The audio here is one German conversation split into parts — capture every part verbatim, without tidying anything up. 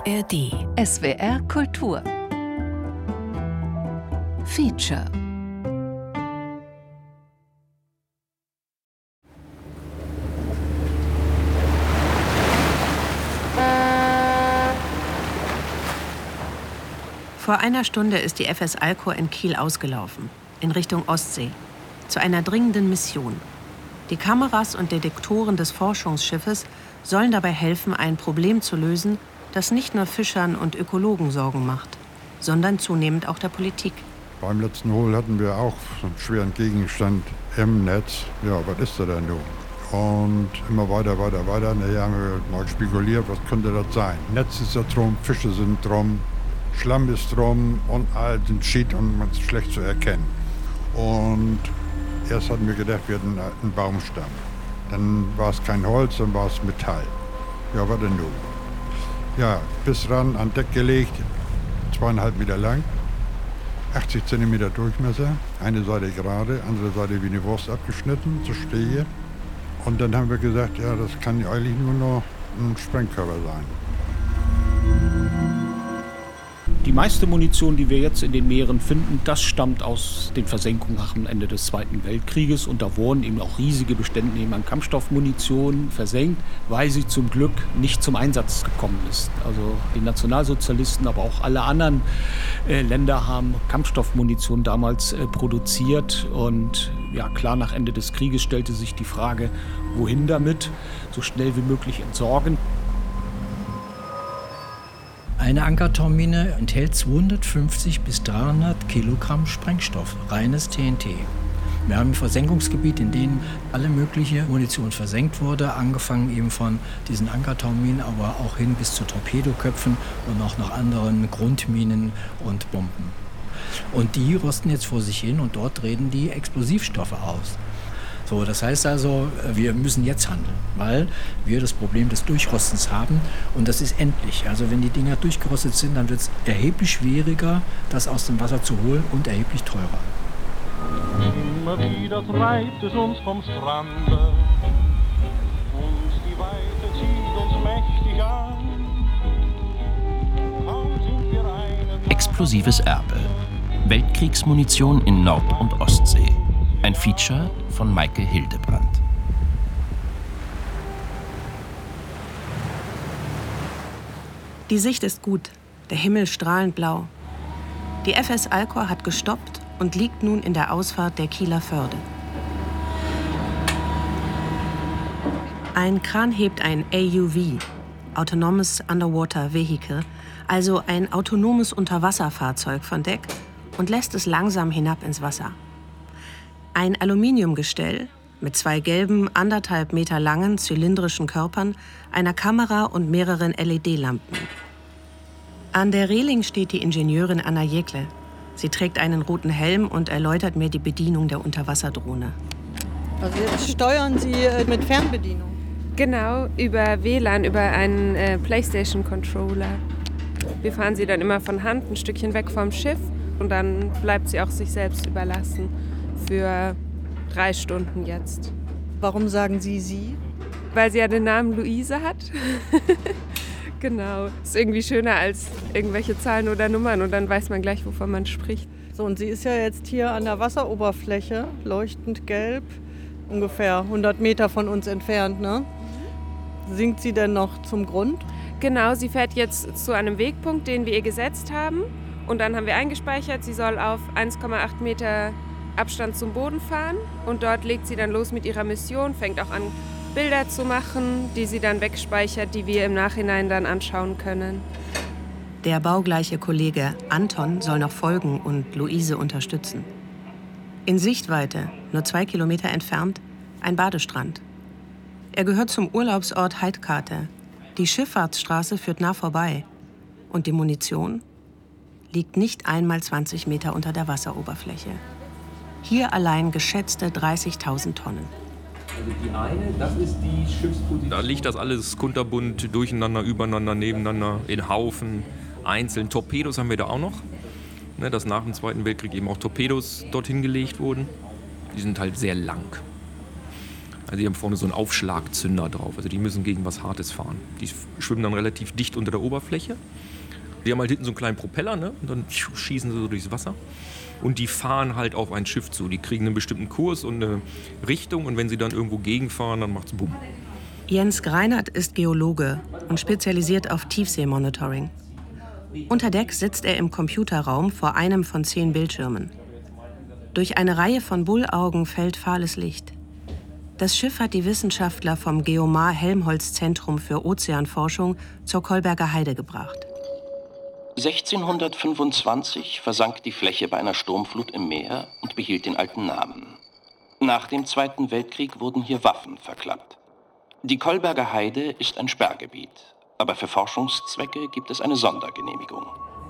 R D. S W R Kultur. Feature. Vor einer Stunde ist die F S Alcor in Kiel ausgelaufen, in Richtung Ostsee, zu einer dringenden Mission. Die Kameras und Detektoren des Forschungsschiffes sollen dabei helfen, ein Problem zu lösen, das nicht nur Fischern und Ökologen Sorgen macht, sondern zunehmend auch der Politik. Beim letzten Hol hatten wir auch so einen schweren Gegenstand im Netz. Ja, was ist da denn nun? Und immer weiter, weiter, weiter. Nachher haben wir mal spekuliert, was könnte das sein? Netz ist ja drum, Fische sind drum, Schlamm ist drum und all den Schied und man ist schlecht zu erkennen. Und erst hatten wir gedacht, wir hätten einen Baumstamm. Dann war es kein Holz, dann war es Metall. Ja, was denn nun? Ja, bis ran an Deck gelegt, zweieinhalb Meter lang, achtzig Zentimeter Durchmesser, eine Seite gerade, andere Seite wie eine Wurst abgeschnitten, zur Stehe. Und dann haben wir gesagt, ja, das kann eigentlich nur noch ein Sprengkörper sein. Die meiste Munition, die wir jetzt in den Meeren finden, das stammt aus den Versenkungen nach dem Ende des Zweiten Weltkrieges. Und da wurden eben auch riesige Bestände an Kampfstoffmunition versenkt, weil sie zum Glück nicht zum Einsatz gekommen ist. Also die Nationalsozialisten, aber auch alle anderen äh, Länder haben Kampfstoffmunition damals äh, produziert. Und ja, klar, nach Ende des Krieges stellte sich die Frage, wohin damit, so schnell wie möglich entsorgen. Eine Ankertaumine enthält zweihundertfünfzig bis dreihundert Kilogramm Sprengstoff, reines T N T. Wir haben ein Versenkungsgebiet, in dem alle mögliche Munition versenkt wurde, angefangen eben von diesen Ankertauminen, aber auch hin bis zu Torpedoköpfen und auch noch anderen Grundminen und Bomben. Und die rosten jetzt vor sich hin und dort treten die Explosivstoffe aus. So, das heißt also, wir müssen jetzt handeln, weil wir das Problem des Durchrostens haben und das ist endlich. Also wenn die Dinger durchgerostet sind, dann wird es erheblich schwieriger, das aus dem Wasser zu holen und erheblich teurer. Immer wieder treibt es uns vom Strande und die Weite zieht uns mächtig an. Kaum sind wir einen Explosives Erbe. Weltkriegsmunition in Nord- und Ostsee. Ein Feature von Maike Hildebrandt. Die Sicht ist gut, der Himmel strahlend blau. Die F S Alcor hat gestoppt und liegt nun in der Ausfahrt der Kieler Förde. Ein Kran hebt ein A U V, Autonomous Underwater Vehicle, also ein autonomes Unterwasserfahrzeug von Deck und lässt es langsam hinab ins Wasser. Ein Aluminiumgestell mit zwei gelben, anderthalb Meter langen, zylindrischen Körpern, einer Kamera und mehreren L E D-Lampen. An der Reling steht die Ingenieurin Anna Jekle. Sie trägt einen roten Helm und erläutert mir die Bedienung der Unterwasserdrohne. Also jetzt steuern Sie mit Fernbedienung? Genau, über W L A N, über einen äh, PlayStation-Controller. Wir fahren sie dann immer von Hand ein Stückchen weg vom Schiff und dann bleibt sie auch sich selbst überlassen. Für drei Stunden jetzt. Warum sagen Sie sie? Weil sie ja den Namen Luise hat. Genau. Ist irgendwie schöner als irgendwelche Zahlen oder Nummern und dann weiß man gleich, wovon man spricht. So, und sie ist ja jetzt hier an der Wasseroberfläche, leuchtend gelb, ungefähr hundert Meter von uns entfernt, ne? Sinkt sie denn noch zum Grund? Genau, sie fährt jetzt zu einem Wegpunkt, den wir ihr gesetzt haben. Und dann haben wir eingespeichert, sie soll auf eins Komma acht Meter Abstand zum Boden fahren und dort legt sie dann los mit ihrer Mission, fängt auch an Bilder zu machen, die sie dann wegspeichert, die wir im Nachhinein dann anschauen können. Der baugleiche Kollege Anton soll noch folgen und Luise unterstützen. In Sichtweite, nur zwei Kilometer entfernt, ein Badestrand. Er gehört zum Urlaubsort Heidkate. Die Schifffahrtsstraße führt nah vorbei und die Munition liegt nicht einmal zwanzig Meter unter der Wasseroberfläche. Hier allein geschätzte dreißigtausend Tonnen. Also die eine, das ist die Schiffsposition. Da liegt das alles kunterbunt, durcheinander, übereinander, nebeneinander, in Haufen, einzeln. Torpedos haben wir da auch noch. Ne, dass nach dem Zweiten Weltkrieg eben auch Torpedos dorthin gelegt wurden. Die sind halt sehr lang. Also die haben vorne so einen Aufschlagzünder drauf. Also die müssen gegen was Hartes fahren. Die schwimmen dann relativ dicht unter der Oberfläche. Die haben halt hinten so einen kleinen Propeller, ne? Und dann schießen sie so durchs Wasser. Und die fahren halt auf ein Schiff zu. Die kriegen einen bestimmten Kurs und eine Richtung. Und wenn sie dann irgendwo gegenfahren, dann macht's Bumm. Jens Greinert ist Geologe und spezialisiert auf Tiefseemonitoring. Unter Deck sitzt er im Computerraum vor einem von zehn Bildschirmen. Durch eine Reihe von Bullaugen fällt fahles Licht. Das Schiff hat die Wissenschaftler vom Geomar-Helmholtz-Zentrum für Ozeanforschung zur Kolberger Heide gebracht. sechzehnhundertfünfundzwanzig versank die Fläche bei einer Sturmflut im Meer und behielt den alten Namen. Nach dem Zweiten Weltkrieg wurden hier Waffen verklappt. Die Kolberger Heide ist ein Sperrgebiet, aber für Forschungszwecke gibt es eine Sondergenehmigung.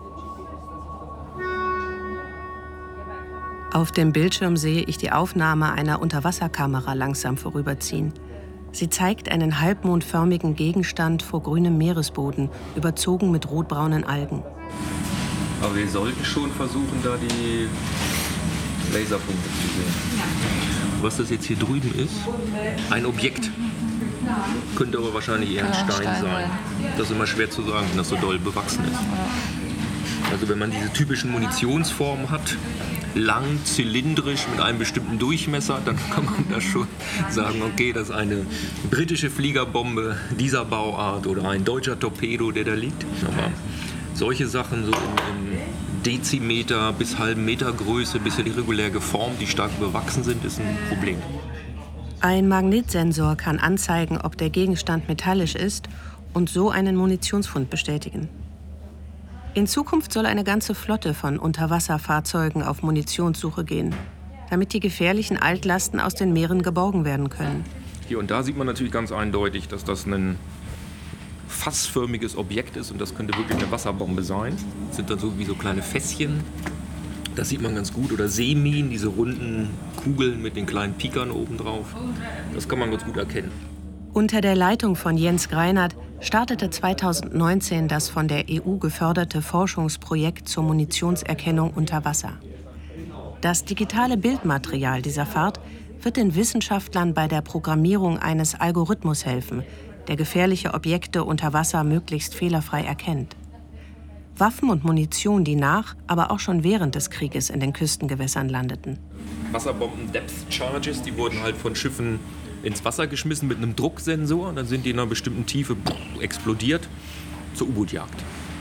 Auf dem Bildschirm sehe ich die Aufnahme einer Unterwasserkamera langsam vorüberziehen. Sie zeigt einen halbmondförmigen Gegenstand vor grünem Meeresboden, überzogen mit rotbraunen Algen. Aber wir sollten schon versuchen, da die Laserpunkte zu sehen. Was das jetzt hier drüben ist, ein Objekt. Könnte aber wahrscheinlich eher ein Stein, Stein sein. Das ist immer schwer zu sagen, wenn das so doll bewachsen ist. Also wenn man diese typischen Munitionsformen hat, lang, zylindrisch, mit einem bestimmten Durchmesser, dann kann man da schon sagen, okay, das ist eine britische Fliegerbombe dieser Bauart oder ein deutscher Torpedo, der da liegt. Aber solche Sachen so in, in Dezimeter bis halben Meter Größe, bisschen irregulär geformt, die stark bewachsen sind, ist ein Problem. Ein Magnetsensor kann anzeigen, ob der Gegenstand metallisch ist und so einen Munitionsfund bestätigen. In Zukunft soll eine ganze Flotte von Unterwasserfahrzeugen auf Munitionssuche gehen, damit die gefährlichen Altlasten aus den Meeren geborgen werden können. Hier und da sieht man natürlich ganz eindeutig, dass das ein fassförmiges Objekt ist und das könnte wirklich eine Wasserbombe sein. Das sind dann so wie so kleine Fässchen. Das sieht man ganz gut. Oder Seeminen, diese runden Kugeln mit den kleinen Pikern oben drauf. Das kann man ganz gut erkennen. Unter der Leitung von Jens Greinert startete zweitausendneunzehn das von der E U geförderte Forschungsprojekt zur Munitionserkennung unter Wasser. Das digitale Bildmaterial dieser Fahrt wird den Wissenschaftlern bei der Programmierung eines Algorithmus helfen, der gefährliche Objekte unter Wasser möglichst fehlerfrei erkennt. Waffen und Munition, die nach, aber auch schon während des Krieges in den Küstengewässern landeten. Wasserbomben, Depth Charges, die wurden halt von Schiffen ins Wasser geschmissen mit einem Drucksensor. Dann sind die in einer bestimmten Tiefe explodiert zur U-Boot-Jagd.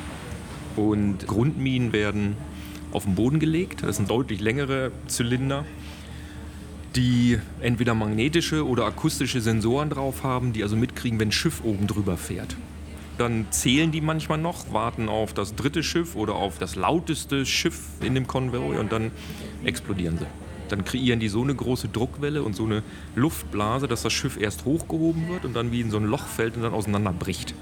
Und Grundminen werden auf den Boden gelegt. Das sind deutlich längere Zylinder, die entweder magnetische oder akustische Sensoren drauf haben, die also mitkriegen, wenn ein Schiff oben drüber fährt. Dann zählen die manchmal noch, warten auf das dritte Schiff oder auf das lauteste Schiff in dem Konvoi und dann explodieren sie. Dann kreieren die so eine große Druckwelle und so eine Luftblase, dass das Schiff erst hochgehoben wird und dann wie in so ein Loch fällt und dann auseinanderbricht.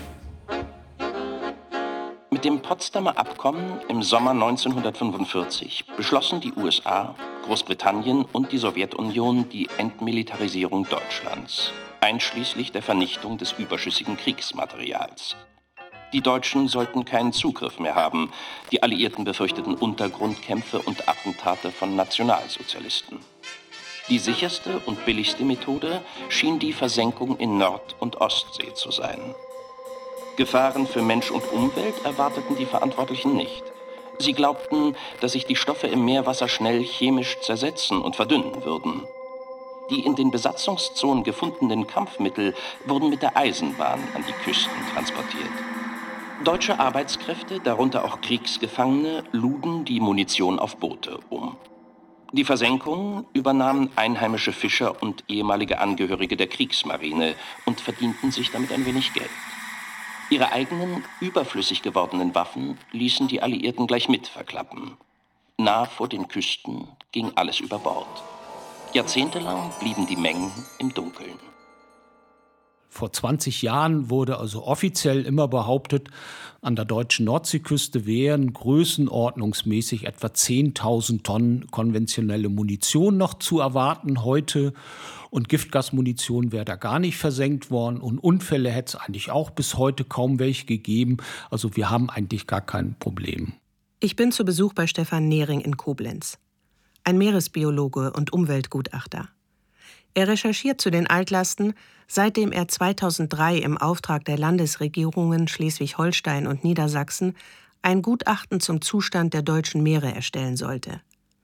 Mit dem Potsdamer Abkommen im Sommer neunzehnhundertfünfundvierzig beschlossen die U S A, Großbritannien und die Sowjetunion die Entmilitarisierung Deutschlands, einschließlich der Vernichtung des überschüssigen Kriegsmaterials. Die Deutschen sollten keinen Zugriff mehr haben. Die Alliierten befürchteten Untergrundkämpfe und Attentate von Nationalsozialisten. Die sicherste und billigste Methode schien die Versenkung in Nord- und Ostsee zu sein. Gefahren für Mensch und Umwelt erwarteten die Verantwortlichen nicht. Sie glaubten, dass sich die Stoffe im Meerwasser schnell chemisch zersetzen und verdünnen würden. Die in den Besatzungszonen gefundenen Kampfmittel wurden mit der Eisenbahn an die Küsten transportiert. Deutsche Arbeitskräfte, darunter auch Kriegsgefangene, luden die Munition auf Boote um. Die Versenkung übernahmen einheimische Fischer und ehemalige Angehörige der Kriegsmarine und verdienten sich damit ein wenig Geld. Ihre eigenen, überflüssig gewordenen Waffen ließen die Alliierten gleich mit verklappen. Nah vor den Küsten ging alles über Bord. Jahrzehntelang blieben die Mengen im Dunkeln. Vor zwanzig Jahren wurde also offiziell immer behauptet, an der deutschen Nordseeküste wären größenordnungsmäßig etwa zehntausend Tonnen konventionelle Munition noch zu erwarten heute. Und Giftgasmunition wäre da gar nicht versenkt worden. Und Unfälle hätte es eigentlich auch bis heute kaum welche gegeben. Also wir haben eigentlich gar kein Problem. Ich bin zu Besuch bei Stefan Nehring in Koblenz. Ein Meeresbiologe und Umweltgutachter. Er recherchiert zu den Altlasten, seitdem er zweitausenddrei im Auftrag der Landesregierungen Schleswig-Holstein und Niedersachsen ein Gutachten zum Zustand der deutschen Meere erstellen sollte.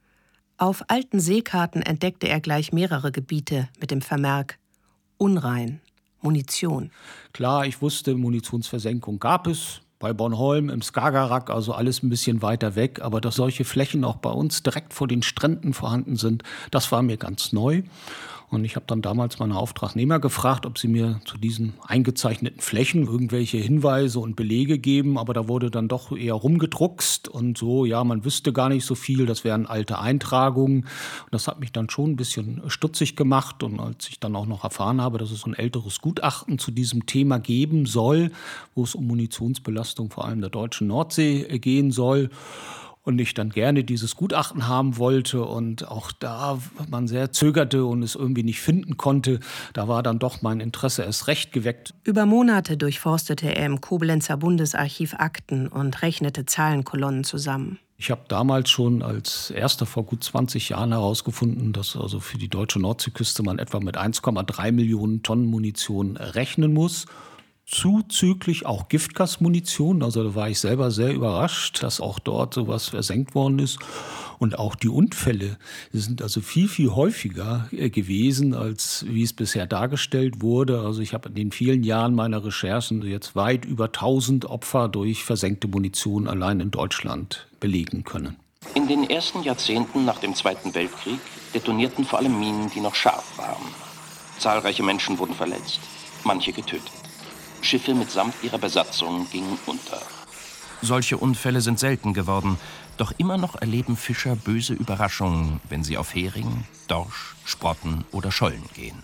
Auf alten Seekarten entdeckte er gleich mehrere Gebiete mit dem Vermerk unrein, Munition. Klar, ich wusste, Munitionsversenkung gab es. Bei Bornholm, im Skagerrak, also alles ein bisschen weiter weg. Aber dass solche Flächen auch bei uns direkt vor den Stränden vorhanden sind, das war mir ganz neu. Und ich habe dann damals meine Auftragnehmer gefragt, ob sie mir zu diesen eingezeichneten Flächen irgendwelche Hinweise und Belege geben. Aber da wurde dann doch eher rumgedruckst und so, ja, man wüsste gar nicht so viel. Das wären alte Eintragungen. Und das hat mich dann schon ein bisschen stutzig gemacht. Und als ich dann auch noch erfahren habe, dass es ein älteres Gutachten zu diesem Thema geben soll, wo es um Munitionsbelastung vor allem der deutschen Nordsee gehen soll, und ich dann gerne dieses Gutachten haben wollte und auch da man sehr zögerte und es irgendwie nicht finden konnte, da war dann doch mein Interesse erst recht geweckt. Über Monate durchforstete er im Koblenzer Bundesarchiv Akten und rechnete Zahlenkolonnen zusammen. Ich habe damals schon als erster vor gut zwanzig Jahren herausgefunden, dass also für die deutsche Nordseeküste man etwa mit eins Komma drei Millionen Tonnen Munition rechnen muss. Zuzüglich auch Giftgasmunition, also da war ich selber sehr überrascht, dass auch dort sowas versenkt worden ist. Und auch die Unfälle sind also viel, viel häufiger gewesen, als wie es bisher dargestellt wurde. Also ich habe in den vielen Jahren meiner Recherchen jetzt weit über tausend Opfer durch versenkte Munition allein in Deutschland belegen können. In den ersten Jahrzehnten nach dem Zweiten Weltkrieg detonierten vor allem Minen, die noch scharf waren. Zahlreiche Menschen wurden verletzt, manche getötet. Schiffe mitsamt ihrer Besatzung gingen unter. Solche Unfälle sind selten geworden, doch immer noch erleben Fischer böse Überraschungen, wenn sie auf Hering, Dorsch, Sprotten oder Schollen gehen.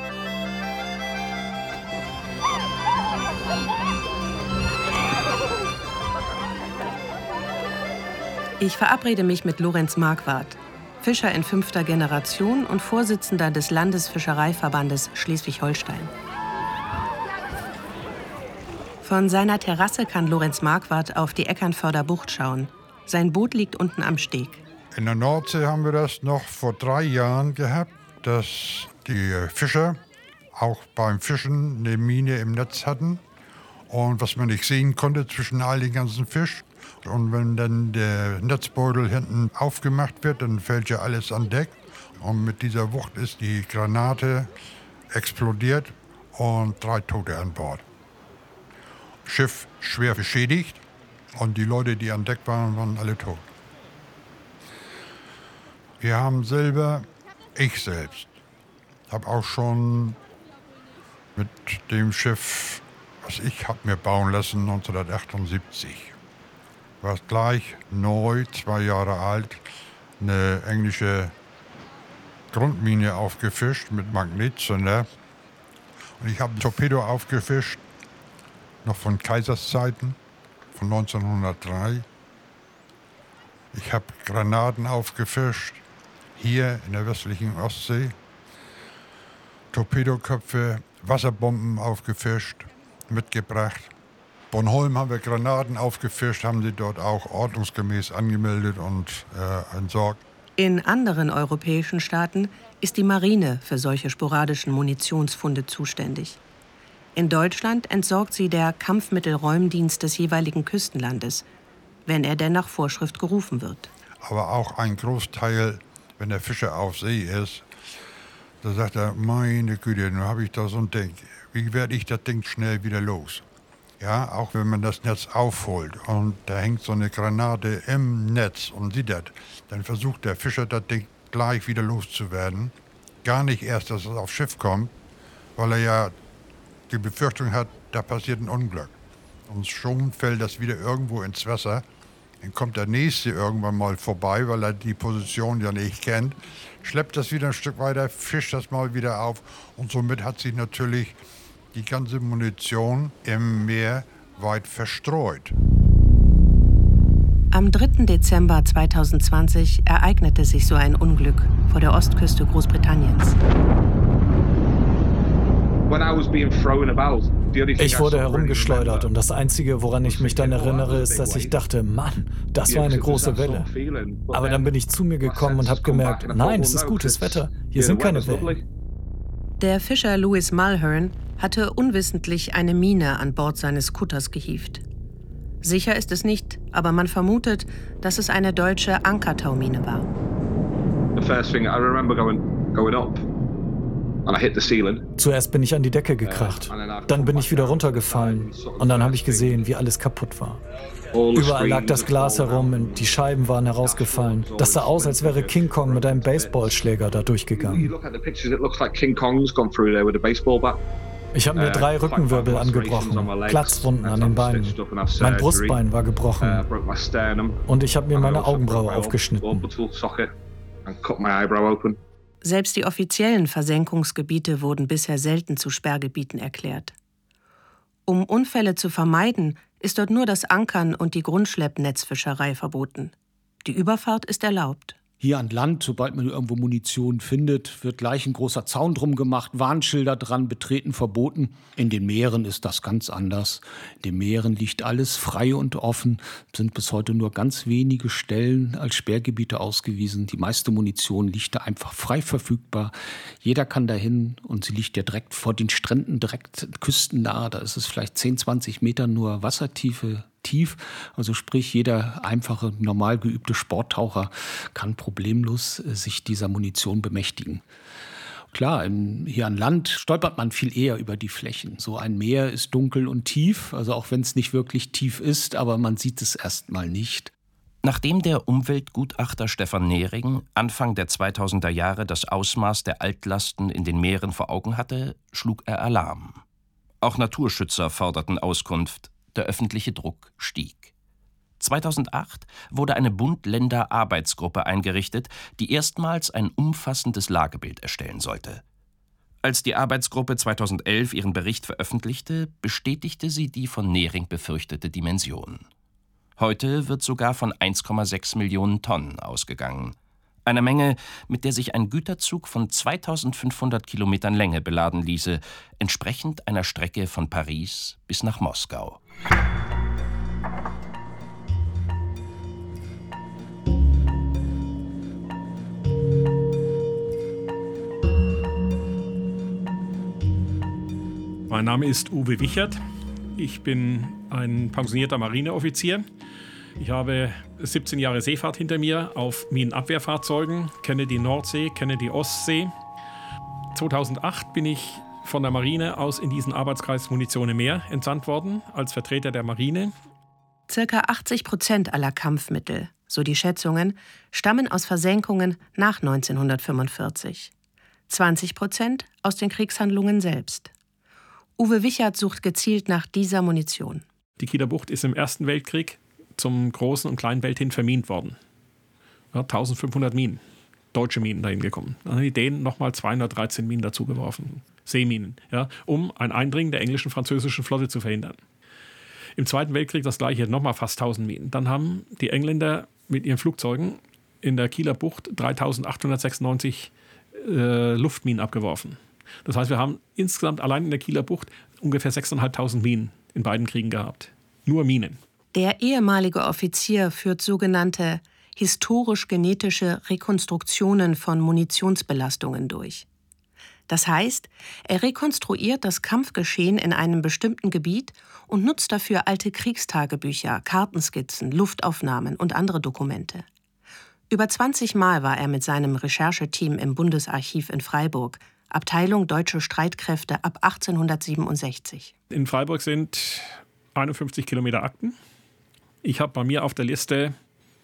Ich verabrede mich mit Lorenz Marquardt, Fischer in fünfter Generation und Vorsitzender des Landesfischereiverbandes Schleswig-Holstein. Von seiner Terrasse kann Lorenz Marquardt auf die Eckernförder Bucht schauen. Sein Boot liegt unten am Steg. In der Nordsee haben wir das noch vor drei Jahren gehabt, dass die Fischer auch beim Fischen eine Mine im Netz hatten. Und was man nicht sehen konnte zwischen all den ganzen Fisch. Und wenn dann der Netzbeutel hinten aufgemacht wird, dann fällt ja alles an Deck. Und mit dieser Wucht ist die Granate explodiert und drei Tote an Bord. Schiff schwer beschädigt und die Leute, die an Deck waren, waren alle tot. Wir haben selber, ich selbst, habe auch schon mit dem Schiff, was ich habe mir bauen lassen, neunzehnhundertachtundsiebzig, war gleich neu, zwei Jahre alt, eine englische Grundmine aufgefischt mit Magnetzünder. Und ich habe ein Torpedo aufgefischt, noch von Kaisers Zeiten, von neunzehnhundertdrei. Ich habe Granaten aufgefischt, hier in der westlichen Ostsee. Torpedoköpfe, Wasserbomben aufgefischt, mitgebracht. Bornholm haben wir Granaten aufgefischt, haben sie dort auch ordnungsgemäß angemeldet und äh, entsorgt. In anderen europäischen Staaten ist die Marine für solche sporadischen Munitionsfunde zuständig. In Deutschland entsorgt sie der Kampfmittelräumdienst des jeweiligen Küstenlandes, wenn er denn nach Vorschrift gerufen wird. Aber auch ein Großteil, wenn der Fischer auf See ist, da sagt er, meine Güte, nun habe ich da so ein Ding. Wie werde ich das Ding schnell wieder los? Ja, auch wenn man das Netz aufholt und da hängt so eine Granate im Netz und sieht das, dann versucht der Fischer das Ding gleich wieder loszuwerden. Gar nicht erst, dass es aufs Schiff kommt, weil er ja die Befürchtung hat, da passiert ein Unglück. Und schon fällt das wieder irgendwo ins Wasser. Dann kommt der Nächste irgendwann mal vorbei, weil er die Position ja nicht kennt, schleppt das wieder ein Stück weiter, fischt das mal wieder auf. Und somit hat sich natürlich die ganze Munition im Meer weit verstreut. Am dritten Dezember zweitausendzwanzig ereignete sich so ein Unglück vor der Ostküste Großbritanniens. Ich wurde herumgeschleudert und das Einzige, woran ich mich dann erinnere, ist, dass ich dachte, Mann, das war eine große Welle. Aber dann bin ich zu mir gekommen und habe gemerkt, nein, es ist gutes Wetter, hier sind keine Wellen. Der Fischer Louis Mulhern hatte unwissentlich eine Mine an Bord seines Kutters gehievt. Sicher ist es nicht, aber man vermutet, dass es eine deutsche Ankertaumine war. The first thing I remember going, going up. And I hit the ceiling. Zuerst bin ich an die Decke gekracht. Dann bin ich wieder runtergefallen. Und dann habe ich gesehen, wie alles kaputt war. Überall lag das Glas herum und die Scheiben waren herausgefallen. Das sah aus, als wäre King Kong mit einem Baseballschläger da durchgegangen. Ich habe mir drei Rückenwirbel angebrochen, Platzwunden an den Beinen. Mein Brustbein war gebrochen und ich habe mir meine Augenbraue aufgeschnitten. Selbst die offiziellen Versenkungsgebiete wurden bisher selten zu Sperrgebieten erklärt. Um Unfälle zu vermeiden, ist dort nur das Ankern und die Grundschleppnetzfischerei verboten. Die Überfahrt ist erlaubt. Hier an Land, sobald man irgendwo Munition findet, wird gleich ein großer Zaun drum gemacht, Warnschilder dran, betreten verboten. In den Meeren ist das ganz anders. In den Meeren liegt alles frei und offen, sind bis heute nur ganz wenige Stellen als Sperrgebiete ausgewiesen. Die meiste Munition liegt da einfach frei verfügbar. Jeder kann dahin und sie liegt ja direkt vor den Stränden, direkt küstennah. Da ist es vielleicht zehn, zwanzig Meter nur Wassertiefe tief. Also sprich, jeder einfache, normal geübte Sporttaucher kann problemlos sich dieser Munition bemächtigen. Klar, im, hier an Land stolpert man viel eher über die Flächen. So ein Meer ist dunkel und tief, also auch wenn es nicht wirklich tief ist, aber man sieht es erstmal nicht. Nachdem der Umweltgutachter Stefan Nehring Anfang der zweitausender Jahre das Ausmaß der Altlasten in den Meeren vor Augen hatte, schlug er Alarm. Auch Naturschützer forderten Auskunft. Der öffentliche Druck stieg. zweitausendacht wurde eine Bund-Länder-Arbeitsgruppe eingerichtet, die erstmals ein umfassendes Lagebild erstellen sollte. Als die Arbeitsgruppe zweitausendelf ihren Bericht veröffentlichte, bestätigte sie die von Nehring befürchtete Dimension. Heute wird sogar von eins Komma sechs Millionen Tonnen ausgegangen. Eine Menge, mit der sich ein Güterzug von zweitausendfünfhundert Kilometern Länge beladen ließe, entsprechend einer Strecke von Paris bis nach Moskau. Mein Name ist Uwe Wichert. Ich bin ein pensionierter Marineoffizier. Ich habe siebzehn Jahre Seefahrt hinter mir auf Minenabwehrfahrzeugen, kenne die Nordsee, kenne die Ostsee. zweitausendacht bin ich von der Marine aus in diesen Arbeitskreis Munition im Meer entsandt worden, als Vertreter der Marine. Circa achtzig Prozent aller Kampfmittel, so die Schätzungen, stammen aus Versenkungen nach neunzehnhundertfünfundvierzig. zwanzig Prozent aus den Kriegshandlungen selbst. Uwe Wichert sucht gezielt nach dieser Munition. Die Kieler Bucht ist im Ersten Weltkrieg zum großen und kleinen Welt hin vermint worden. Ja, eintausendfünfhundert Minen, deutsche Minen dahin gekommen. Dann haben die Dänen nochmal zweihundertdreizehn Minen dazugeworfen, Seeminen, ja, um ein Eindringen der englischen, französischen Flotte zu verhindern. Im Zweiten Weltkrieg das gleiche, nochmal fast tausend Minen. Dann haben die Engländer mit ihren Flugzeugen in der Kieler Bucht dreitausendachthundertsechsundneunzig äh, Luftminen abgeworfen. Das heißt, wir haben insgesamt allein in der Kieler Bucht ungefähr sechstausendfünfhundert Minen in beiden Kriegen gehabt. Nur Minen. Der ehemalige Offizier führt sogenannte historisch-genetische Rekonstruktionen von Munitionsbelastungen durch. Das heißt, er rekonstruiert das Kampfgeschehen in einem bestimmten Gebiet und nutzt dafür alte Kriegstagebücher, Kartenskizzen, Luftaufnahmen und andere Dokumente. Über zwanzig Mal war er mit seinem Rechercheteam im Bundesarchiv in Freiburg, Abteilung Deutsche Streitkräfte ab achtzehnhundertsiebenundsechzig. In Freiburg sind einundfünfzig Kilometer Akten. Ich habe bei mir auf der Liste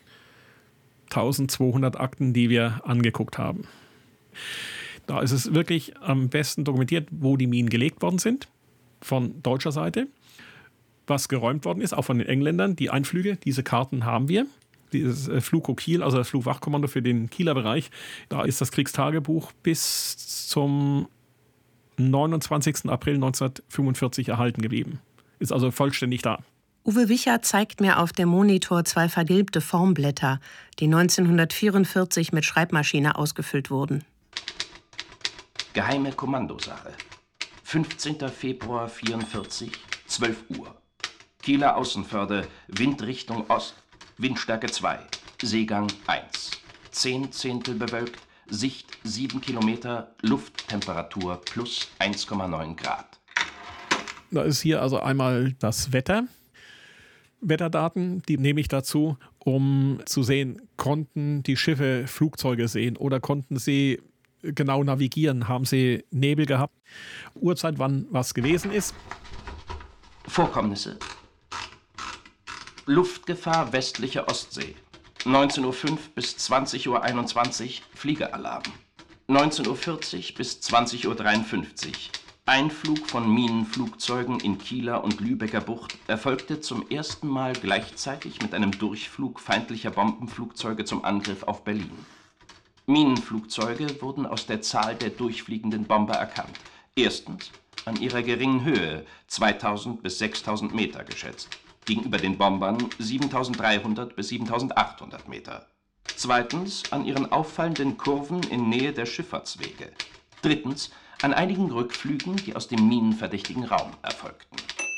eintausendzweihundert Akten, die wir angeguckt haben. Da ist es wirklich am besten dokumentiert, wo die Minen gelegt worden sind, von deutscher Seite, was geräumt worden ist, auch von den Engländern, die Einflüge, diese Karten haben wir. Dieses Flugko Kiel, also das Flugwachkommando für den Kieler Bereich, da ist das Kriegstagebuch bis zum neunundzwanzigsten April neunzehnhundertfünfundvierzig erhalten geblieben. Ist also vollständig da. Uwe Wichert zeigt mir auf dem Monitor zwei vergilbte Formblätter, die neunzehnhundertvierundvierzig mit Schreibmaschine ausgefüllt wurden. Geheime Kommandosache. fünfzehnter Februar vierundvierzig, zwölf Uhr. Kieler Außenförde, Windrichtung Ost, Windstärke zwei, Seegang eins. Zehn Zehntel bewölkt, Sicht sieben Kilometer, Lufttemperatur plus eins Komma neun Grad. Da ist hier also einmal das Wetter. Wetterdaten, die nehme ich dazu, um zu sehen, konnten die Schiffe Flugzeuge sehen oder konnten sie genau navigieren, haben sie Nebel gehabt, Uhrzeit, wann was gewesen ist. Vorkommnisse. Luftgefahr westliche Ostsee. neunzehn Uhr fünf bis zwanzig Uhr einundzwanzig Fliegeralarm. neunzehn Uhr vierzig bis zwanzig Uhr dreiundfünfzig Einflug von Minenflugzeugen in Kieler und Lübecker Bucht erfolgte zum ersten Mal gleichzeitig mit einem Durchflug feindlicher Bombenflugzeuge zum Angriff auf Berlin. Minenflugzeuge wurden aus der Zahl der durchfliegenden Bomber erkannt. Erstens an ihrer geringen Höhe, zweitausend bis sechstausend Meter geschätzt. Gegenüber den Bombern siebentausenddreihundert bis siebentausendachthundert Meter. Zweitens an ihren auffallenden Kurven in Nähe der Schifffahrtswege. Drittens an einigen Rückflügen, die aus dem minenverdächtigen Raum erfolgten.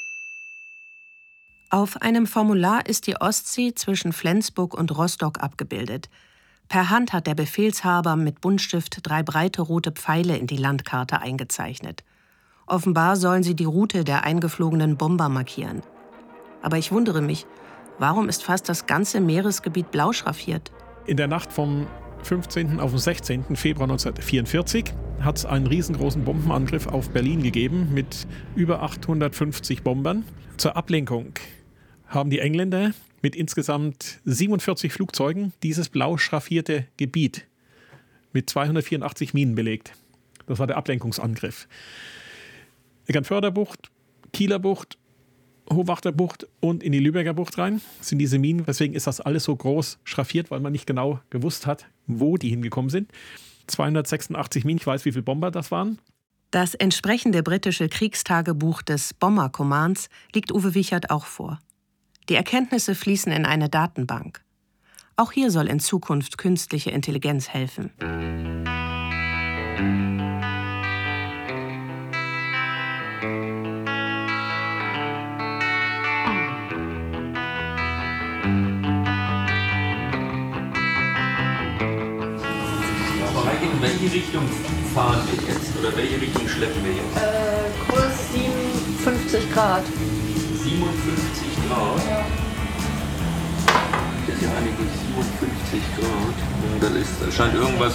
Auf einem Formular ist die Ostsee zwischen Flensburg und Rostock abgebildet. Per Hand hat der Befehlshaber mit Buntstift drei breite rote Pfeile in die Landkarte eingezeichnet. Offenbar sollen sie die Route der eingeflogenen Bomber markieren. Aber ich wundere mich, warum ist fast das ganze Meeresgebiet blau schraffiert? In der Nacht vom fünfzehnten auf den sechzehnten Februar neunzehnhundertvierundvierzig hat es einen riesengroßen Bombenangriff auf Berlin gegeben mit über achthundertfünfzig Bombern. Zur Ablenkung haben die Engländer mit insgesamt siebenundvierzig Flugzeugen dieses blau schraffierte Gebiet mit zweihundertvierundachtzig Minen belegt. Das war der Ablenkungsangriff. Eckernförder Bucht, Kieler Bucht, Hohwachter Bucht und in die Lübecker Bucht rein sind diese Minen. Deswegen ist das alles so groß schraffiert, weil man nicht genau gewusst hat, wo die hingekommen sind. zweihundertsechsundachtzig Minen, ich weiß, wie viele Bomber das waren. Das entsprechende britische Kriegstagebuch des Bomber Commands liegt Uwe Wichert auch vor. Die Erkenntnisse fließen in eine Datenbank. Auch hier soll in Zukunft künstliche Intelligenz helfen. In welche Richtung fahren wir jetzt? Oder welche Richtung schleppen wir jetzt? Äh, Kurs siebenundfünfzig Grad. siebenundfünfzig Grad? Ja. Das ist ja eigentlich siebenundfünfzig Grad. Und dann ist, da scheint irgendwas,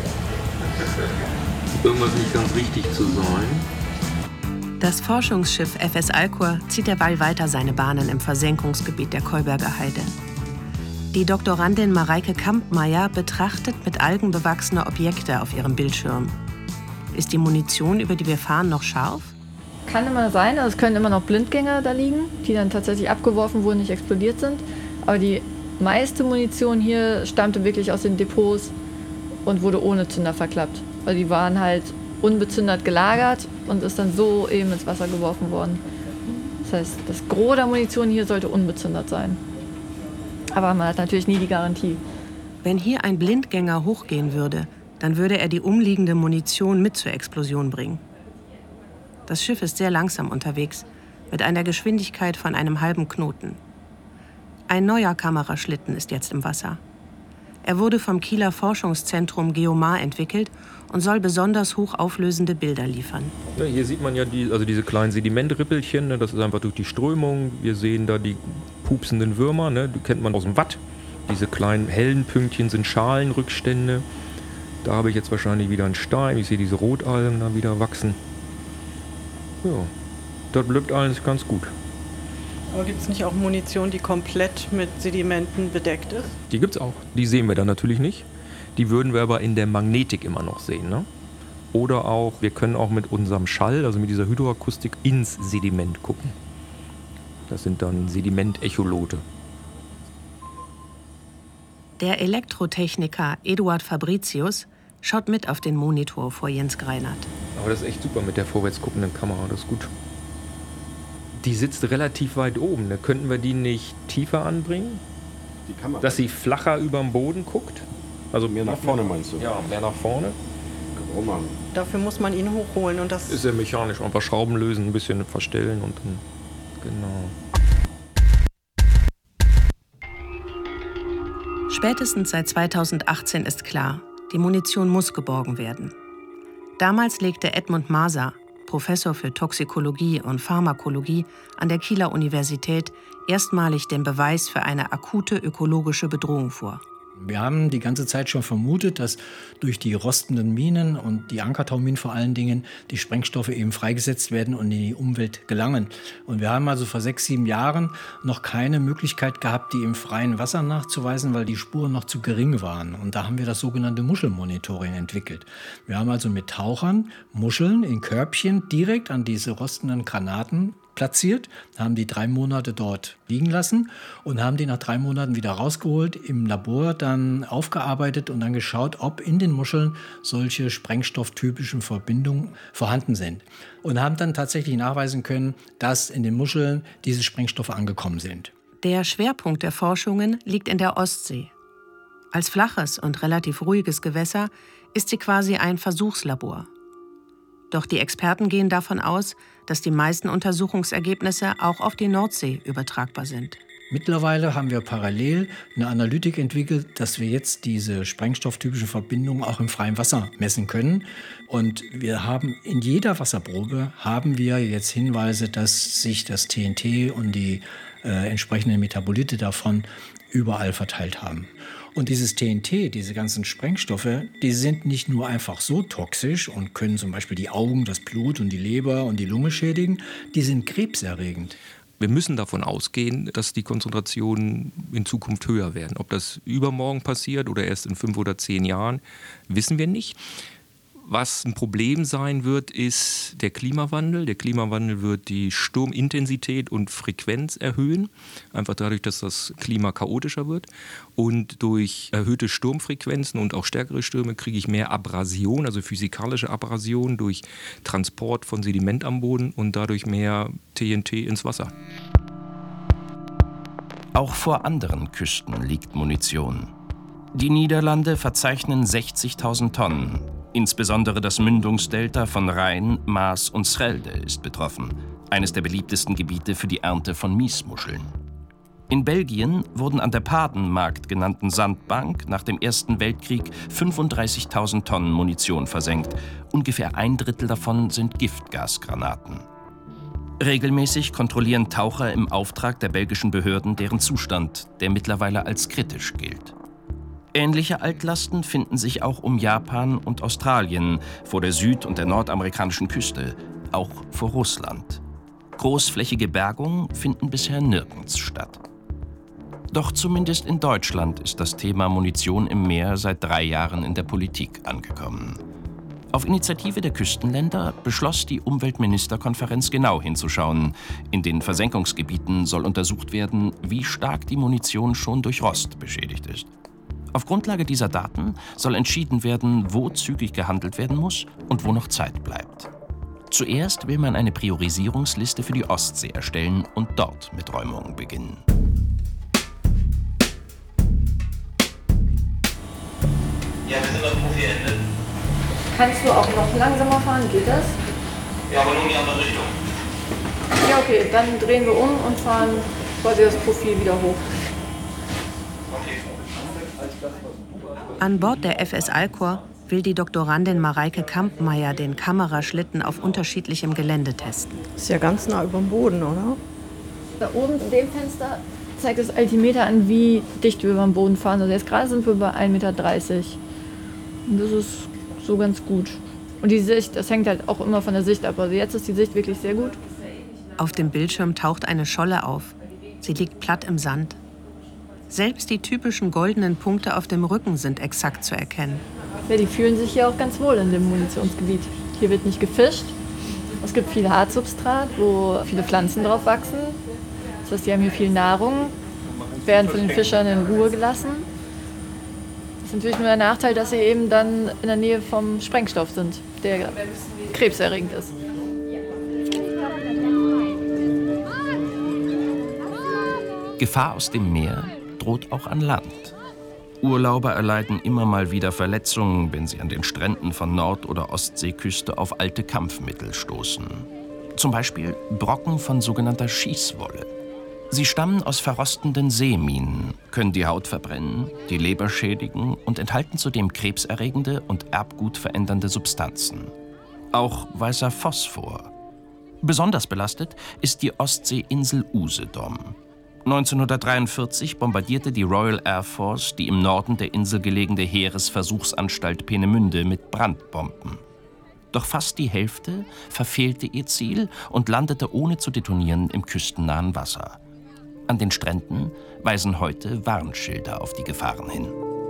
irgendwas nicht ganz richtig zu sein. Das Forschungsschiff F S Alcor zieht derweil weiter seine Bahnen im Versenkungsgebiet der Keuberger Heide. Die Doktorandin Mareike Kampmeier betrachtet mit Algen bewachsene Objekte auf ihrem Bildschirm. Ist die Munition, über die wir fahren, noch scharf? Kann immer sein, also es können immer noch Blindgänger da liegen, die dann tatsächlich abgeworfen wurden, nicht explodiert sind. Aber die meiste Munition hier stammte wirklich aus den Depots und wurde ohne Zünder verklappt. Weil die waren halt unbezündert gelagert und ist dann so eben ins Wasser geworfen worden. Das heißt, das Gros der Munition hier sollte unbezündert sein. Aber man hat natürlich nie die Garantie. Wenn hier ein Blindgänger hochgehen würde, dann würde er die umliegende Munition mit zur Explosion bringen. Das Schiff ist sehr langsam unterwegs, mit einer Geschwindigkeit von einem halben Knoten. Ein neuer Kameraschlitten ist jetzt im Wasser. Er wurde vom Kieler Forschungszentrum Geomar entwickelt und soll besonders hochauflösende Bilder liefern. Ja, hier sieht man ja die, also diese kleinen Sedimentrippelchen, ne, das ist einfach durch die Strömung. Wir sehen da die pupsenden Würmer, ne, die kennt man aus dem Watt. Diese kleinen hellen Pünktchen sind Schalenrückstände. Da habe ich jetzt wahrscheinlich wieder einen Stein. Ich sehe diese Rotalgen da wieder wachsen. Ja, das bleibt alles ganz gut. Aber gibt es nicht auch Munition, die komplett mit Sedimenten bedeckt ist? Die gibt es auch. Die sehen wir dann natürlich nicht. Die würden wir aber in der Magnetik immer noch sehen. Ne? Oder auch, wir können auch mit unserem Schall, also mit dieser Hydroakustik, ins Sediment gucken. Das sind dann Sedimentecholote. Der Elektrotechniker Eduard Fabricius schaut mit auf den Monitor vor Jens Greinert. Aber das ist echt super mit der vorwärts guckenden Kamera, das ist gut. Die sitzt relativ weit oben, da könnten wir die nicht tiefer anbringen? Die Kamera? Dass sie flacher über den Boden guckt? Also mehr nach vorne meinst du? Ja, mehr nach vorne. Kann man. Dafür muss man ihn hochholen und das... Ist ja mechanisch, einfach Schrauben lösen, ein bisschen verstellen und dann... Genau. Spätestens seit zweitausendachtzehn ist klar, Die Munition muss geborgen werden. Damals legte Edmund Maser, Professor für Toxikologie und Pharmakologie an der Kieler Universität, erstmalig den Beweis für eine akute ökologische Bedrohung vor. Wir haben die ganze Zeit schon vermutet, dass durch die rostenden Minen und die Ankertauminen vor allen Dingen die Sprengstoffe eben freigesetzt werden und in die Umwelt gelangen. Und wir haben also vor sechs, sieben Jahren noch keine Möglichkeit gehabt, die im freien Wasser nachzuweisen, weil die Spuren noch zu gering waren. Und da haben wir das sogenannte Muschelmonitoring entwickelt. Wir haben also mit Tauchern Muscheln in Körbchen direkt an diese rostenden Granaten platziert, haben die drei Monate dort liegen lassen und haben die nach drei Monaten wieder rausgeholt, im Labor dann aufgearbeitet und dann geschaut, ob in den Muscheln solche sprengstofftypischen Verbindungen vorhanden sind. Und haben dann tatsächlich nachweisen können, dass in den Muscheln diese Sprengstoffe angekommen sind. Der Schwerpunkt der Forschungen liegt in der Ostsee. Als flaches und relativ ruhiges Gewässer ist sie quasi ein Versuchslabor. Doch die Experten gehen davon aus, dass die meisten Untersuchungsergebnisse auch auf die Nordsee übertragbar sind. Mittlerweile haben wir parallel eine Analytik entwickelt, dass wir jetzt diese sprengstofftypischen Verbindungen auch im freien Wasser messen können. Und wir haben in jeder Wasserprobe haben wir jetzt Hinweise, dass sich das T N T und die äh, entsprechenden Metabolite davon überall verteilt haben. Und dieses T N T, diese ganzen Sprengstoffe, die sind nicht nur einfach so toxisch und können zum Beispiel die Augen, das Blut und die Leber und die Lunge schädigen, die sind krebserregend. Wir müssen davon ausgehen, dass die Konzentrationen in Zukunft höher werden. Ob das übermorgen passiert oder erst in fünf oder zehn Jahren, wissen wir nicht. Was ein Problem sein wird, ist der Klimawandel. Der Klimawandel wird die Sturmintensität und Frequenz erhöhen, einfach dadurch, dass das Klima chaotischer wird. Und durch erhöhte Sturmfrequenzen und auch stärkere Stürme kriege ich mehr Abrasion, also physikalische Abrasion durch Transport von Sediment am Boden und dadurch mehr T N T ins Wasser. Auch vor anderen Küsten liegt Munition. Die Niederlande verzeichnen sechzigtausend Tonnen. Insbesondere das Mündungsdelta von Rhein, Maas und Schelde ist betroffen, eines der beliebtesten Gebiete für die Ernte von Miesmuscheln. In Belgien wurden an der Padenmarkt genannten Sandbank nach dem Ersten Weltkrieg fünfunddreißigtausend Tonnen Munition versenkt. Ungefähr ein Drittel davon sind Giftgasgranaten. Regelmäßig kontrollieren Taucher im Auftrag der belgischen Behörden deren Zustand, der mittlerweile als kritisch gilt. Ähnliche Altlasten finden sich auch um Japan und Australien, vor der süd- und der nordamerikanischen Küste, auch vor Russland. Großflächige Bergungen finden bisher nirgends statt. Doch zumindest in Deutschland ist das Thema Munition im Meer seit drei Jahren in der Politik angekommen. Auf Initiative der Küstenländer beschloss die Umweltministerkonferenz genau hinzuschauen. In den Versenkungsgebieten soll untersucht werden, wie stark die Munition schon durch Rost beschädigt ist. Auf Grundlage dieser Daten soll entschieden werden, wo zügig gehandelt werden muss und wo noch Zeit bleibt. Zuerst will man eine Priorisierungsliste für die Ostsee erstellen und dort mit Räumungen beginnen. Ja, wir sind auf Profi-Ende. Kannst du auch noch langsamer fahren, geht das? Ja, aber nur in die andere Richtung. Ja, okay, dann drehen wir um und fahren quasi das Profil wieder hoch. An Bord der F S Alcor will die Doktorandin Mareike Kampmeier den Kameraschlitten auf unterschiedlichem Gelände testen. Ist ja ganz nah über dem Boden, oder? Da oben in dem Fenster zeigt das Altimeter an, wie dicht wir über den Boden fahren. Also jetzt gerade sind wir bei ein Meter dreißig. Und das ist so ganz gut. Und die Sicht, das hängt halt auch immer von der Sicht ab. Also jetzt ist die Sicht wirklich sehr gut. Auf dem Bildschirm taucht eine Scholle auf. Sie liegt platt im Sand. Selbst die typischen goldenen Punkte auf dem Rücken sind exakt zu erkennen. Ja, die fühlen sich hier auch ganz wohl in dem Munitionsgebiet. Hier wird nicht gefischt. Es gibt viel Hartsubstrat, wo viele Pflanzen drauf wachsen. Das heißt, die haben hier viel Nahrung, werden von den Fischern in Ruhe gelassen. Das ist natürlich nur der Nachteil, dass sie eben dann in der Nähe vom Sprengstoff sind, der krebserregend ist. Gefahr aus dem Meer droht auch an Land. Urlauber erleiden immer mal wieder Verletzungen, wenn sie an den Stränden von Nord- oder Ostseeküste auf alte Kampfmittel stoßen. Zum Beispiel Brocken von sogenannter Schießwolle. Sie stammen aus verrostenden Seeminen, können die Haut verbrennen, die Leber schädigen und enthalten zudem krebserregende und erbgutverändernde Substanzen. Auch weißer Phosphor. Besonders belastet ist die Ostseeinsel Usedom. neunzehnhundertdreiundvierzig bombardierte die Royal Air Force die im Norden der Insel gelegene Heeresversuchsanstalt Peenemünde mit Brandbomben. Doch fast die Hälfte verfehlte ihr Ziel und landete ohne zu detonieren im küstennahen Wasser. An den Stränden weisen heute Warnschilder auf die Gefahren hin.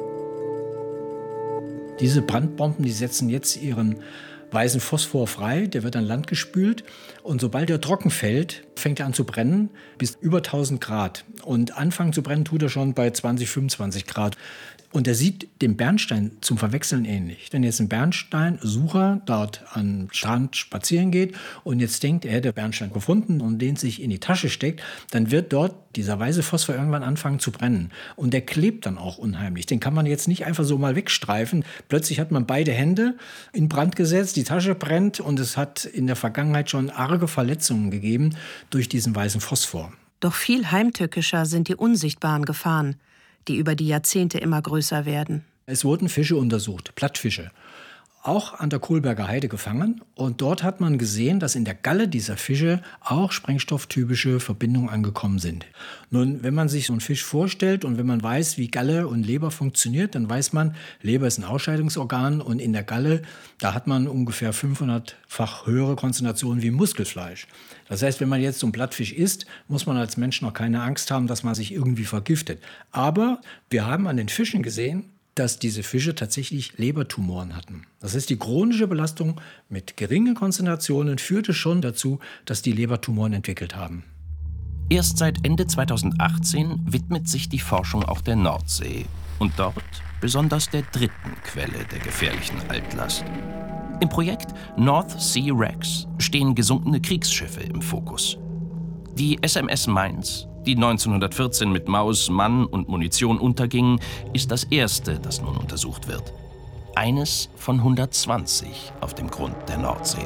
Diese Brandbomben, die setzen jetzt ihren weißen Phosphor frei, der wird an Land gespült und sobald er trocken fällt, fängt er an zu brennen bis über tausend Grad. Und anfangen zu brennen tut er schon bei zwanzig, fünfundzwanzig Grad. Und er sieht dem Bernstein zum Verwechseln ähnlich. Wenn jetzt ein Bernsteinsucher dort am Strand spazieren geht und jetzt denkt, er hätte den Bernstein gefunden und den sich in die Tasche steckt, dann wird dort dieser weiße Phosphor irgendwann anfangen zu brennen. Und der klebt dann auch unheimlich. Den kann man jetzt nicht einfach so mal wegstreifen. Plötzlich hat man beide Hände in Brand gesetzt, die Tasche brennt und es hat in der Vergangenheit schon arge Verletzungen gegeben durch diesen weißen Phosphor. Doch viel heimtückischer sind die unsichtbaren Gefahren, die über die Jahrzehnte immer größer werden. Es wurden Fische untersucht, Plattfische, auch an der Kohlberger Heide gefangen. Und dort hat man gesehen, dass in der Galle dieser Fische auch sprengstofftypische Verbindungen angekommen sind. Nun, wenn man sich so einen Fisch vorstellt und wenn man weiß, wie Galle und Leber funktioniert, dann weiß man, Leber ist ein Ausscheidungsorgan und in der Galle, da hat man ungefähr fünfhundertfach höhere Konzentrationen wie im Muskelfleisch. Das heißt, wenn man jetzt so einen Plattfisch isst, muss man als Mensch noch keine Angst haben, dass man sich irgendwie vergiftet. Aber wir haben an den Fischen gesehen, dass diese Fische tatsächlich Lebertumoren hatten. Das heißt, die chronische Belastung mit geringen Konzentrationen führte schon dazu, dass die Lebertumoren entwickelt haben. Erst seit Ende zweitausendachtzehn widmet sich die Forschung auch der Nordsee und dort besonders der dritten Quelle der gefährlichen Altlast. Im Projekt North Sea Rex stehen gesunkene Kriegsschiffe im Fokus. Die S M S Mainz, die neunzehnhundertvierzehn mit Maus, Mann und Munition unterging, ist das erste, das nun untersucht wird. Eines von hundertzwanzig auf dem Grund der Nordsee.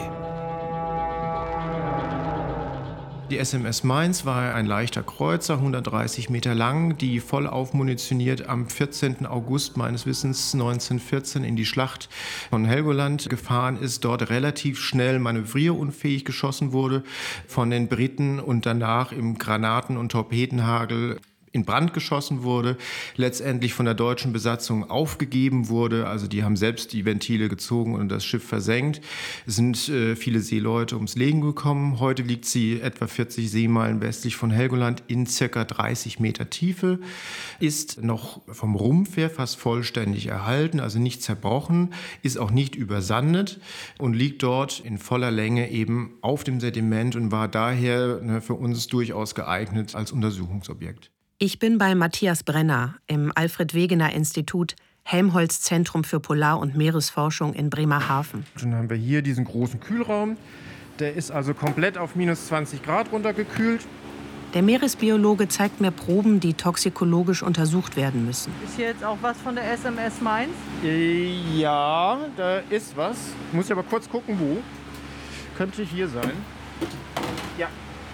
Die S M S Mainz war ein leichter Kreuzer, hundertdreißig Meter lang, die voll aufmunitioniert am vierzehnten August meines Wissens neunzehnhundertvierzehn in die Schlacht von Helgoland gefahren ist, dort relativ schnell manövrierunfähig geschossen wurde von den Briten und danach im Granaten- und Torpedenhagel in Brand geschossen wurde, letztendlich von der deutschen Besatzung aufgegeben wurde. Also die haben selbst die Ventile gezogen und das Schiff versenkt. Es sind äh, viele Seeleute ums Leben gekommen. Heute liegt sie etwa vierzig Seemeilen westlich von Helgoland in circa dreißig Meter Tiefe, ist noch vom Rumpf her fast vollständig erhalten, also nicht zerbrochen, ist auch nicht übersandet und liegt dort in voller Länge eben auf dem Sediment und war daher ne, für uns durchaus geeignet als Untersuchungsobjekt. Ich bin bei Matthias Brenner im Alfred-Wegener-Institut Helmholtz-Zentrum für Polar- und Meeresforschung in Bremerhaven. Dann haben wir hier diesen großen Kühlraum. Der ist also komplett auf minus zwanzig Grad runtergekühlt. Der Meeresbiologe zeigt mir Proben, die toxikologisch untersucht werden müssen. Ist hier jetzt auch was von der S M S Mainz? Äh, ja, da ist was. Muss ich aber kurz gucken, wo. Könnte hier sein. Ja.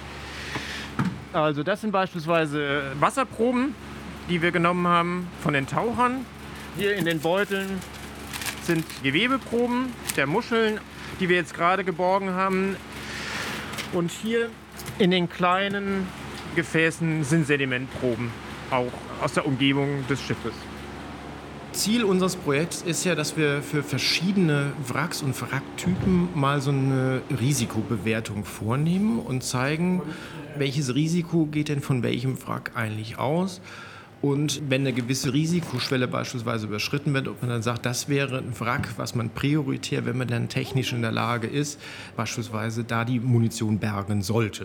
Also das sind beispielsweise Wasserproben, die wir genommen haben von den Tauchern. Hier in den Beuteln sind Gewebeproben der Muscheln, die wir jetzt gerade geborgen haben. Und hier in den kleinen Gefäßen sind Sedimentproben, auch aus der Umgebung des Schiffes. Ziel unseres Projekts ist ja, dass wir für verschiedene Wracks und Wracktypen mal so eine Risikobewertung vornehmen und zeigen, welches Risiko geht denn von welchem Wrack eigentlich aus. Und wenn eine gewisse Risikoschwelle beispielsweise überschritten wird, ob man dann sagt, das wäre ein Wrack, was man prioritär, wenn man dann technisch in der Lage ist, beispielsweise da die Munition bergen sollte.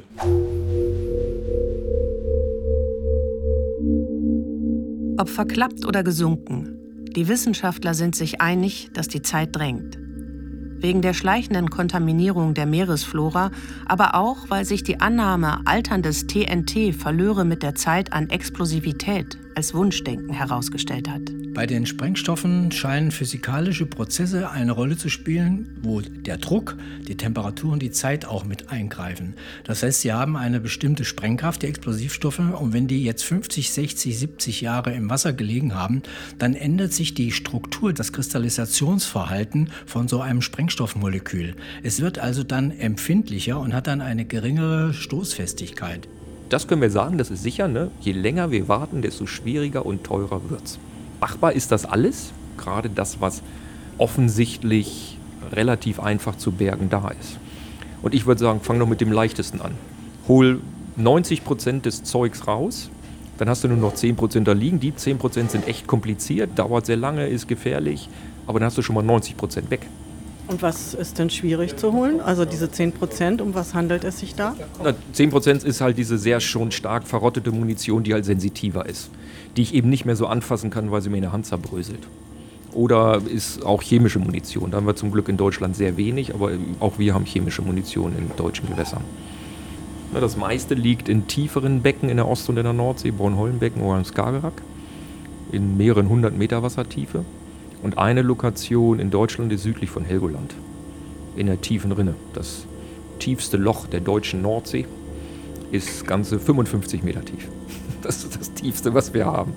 Ob verklappt oder gesunken, die Wissenschaftler sind sich einig, dass die Zeit drängt. Wegen der schleichenden Kontaminierung der Meeresflora, aber auch, weil sich die Annahme, alterndes T N T verlöre mit der Zeit an Explosivität, als Wunschdenken herausgestellt hat. Bei den Sprengstoffen scheinen physikalische Prozesse eine Rolle zu spielen, wo der Druck, die Temperatur und die Zeit auch mit eingreifen. Das heißt, sie haben eine bestimmte Sprengkraft, die Explosivstoffe, und wenn die jetzt fünfzig, sechzig, siebzig Jahre im Wasser gelegen haben, dann ändert sich die Struktur, das Kristallisationsverhalten von so einem Sprengstoffmolekül. Es wird also dann empfindlicher und hat dann eine geringere Stoßfestigkeit. Das können wir sagen, das ist sicher, ne? Je länger wir warten, desto schwieriger und teurer wird's. Machbar ist das alles, gerade das, was offensichtlich relativ einfach zu bergen da ist. Und ich würde sagen, fang doch mit dem Leichtesten an. Hol neunzig Prozent des Zeugs raus, dann hast du nur noch zehn Prozent da liegen. Die zehn Prozent sind echt kompliziert, dauert sehr lange, ist gefährlich, aber dann hast du schon mal neunzig Prozent weg. Und was ist denn schwierig zu holen? Also diese zehn Prozent, um was handelt es sich da? Na, zehn Prozent ist halt diese sehr schon stark verrottete Munition, die halt sensitiver ist. Die ich eben nicht mehr so anfassen kann, weil sie mir in der Hand zerbröselt. Oder ist auch chemische Munition. Da haben wir zum Glück in Deutschland sehr wenig, aber auch wir haben chemische Munition in deutschen Gewässern. Na, das meiste liegt in tieferen Becken in der Ost- und in der Nordsee, Bornholm-Becken oder im Skagerrak, in mehreren hundert Meter Wassertiefe. Und eine Lokation in Deutschland ist südlich von Helgoland, in der tiefen Rinne. Das tiefste Loch der deutschen Nordsee ist ganze fünfundfünfzig Meter tief. Das ist das Tiefste, was wir haben.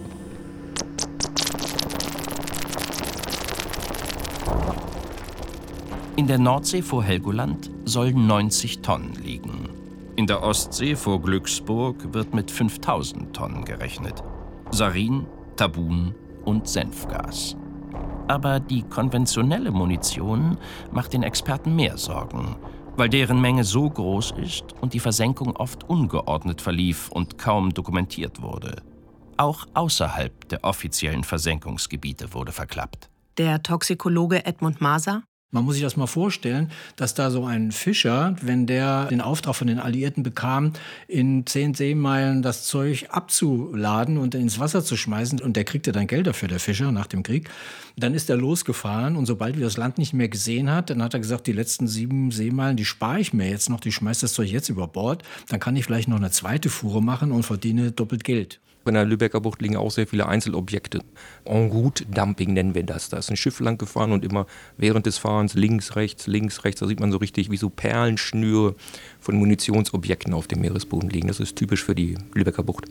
In der Nordsee vor Helgoland sollen neunzig Tonnen liegen. In der Ostsee vor Glücksburg wird mit fünftausend Tonnen gerechnet. Sarin, Tabun und Senfgas. Aber die konventionelle Munition macht den Experten mehr Sorgen, weil deren Menge so groß ist und die Versenkung oft ungeordnet verlief und kaum dokumentiert wurde. Auch außerhalb der offiziellen Versenkungsgebiete wurde verklappt. Der Toxikologe Edmund Maser: Man muss sich das mal vorstellen, dass da so ein Fischer, wenn der den Auftrag von den Alliierten bekam, in zehn Seemeilen das Zeug abzuladen und ins Wasser zu schmeißen, und der kriegte dann Geld dafür, der Fischer, nach dem Krieg, dann ist er losgefahren, und sobald er das Land nicht mehr gesehen hat, dann hat er gesagt, die letzten sieben Seemeilen, die spare ich mir jetzt noch, die schmeißt das Zeug jetzt über Bord, dann kann ich vielleicht noch eine zweite Fuhre machen und verdiene doppelt Geld. In der Lübecker Bucht liegen auch sehr viele Einzelobjekte. En-route-Dumping nennen wir das. Da ist ein Schiff lang gefahren und immer während des Fahrens links, rechts, links, rechts, da sieht man so richtig, wie so Perlenschnüre von Munitionsobjekten auf dem Meeresboden liegen. Das ist typisch für die Lübecker Bucht.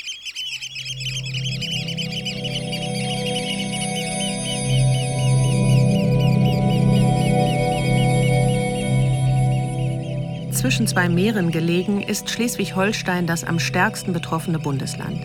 Zwischen zwei Meeren gelegen ist Schleswig-Holstein das am stärksten betroffene Bundesland.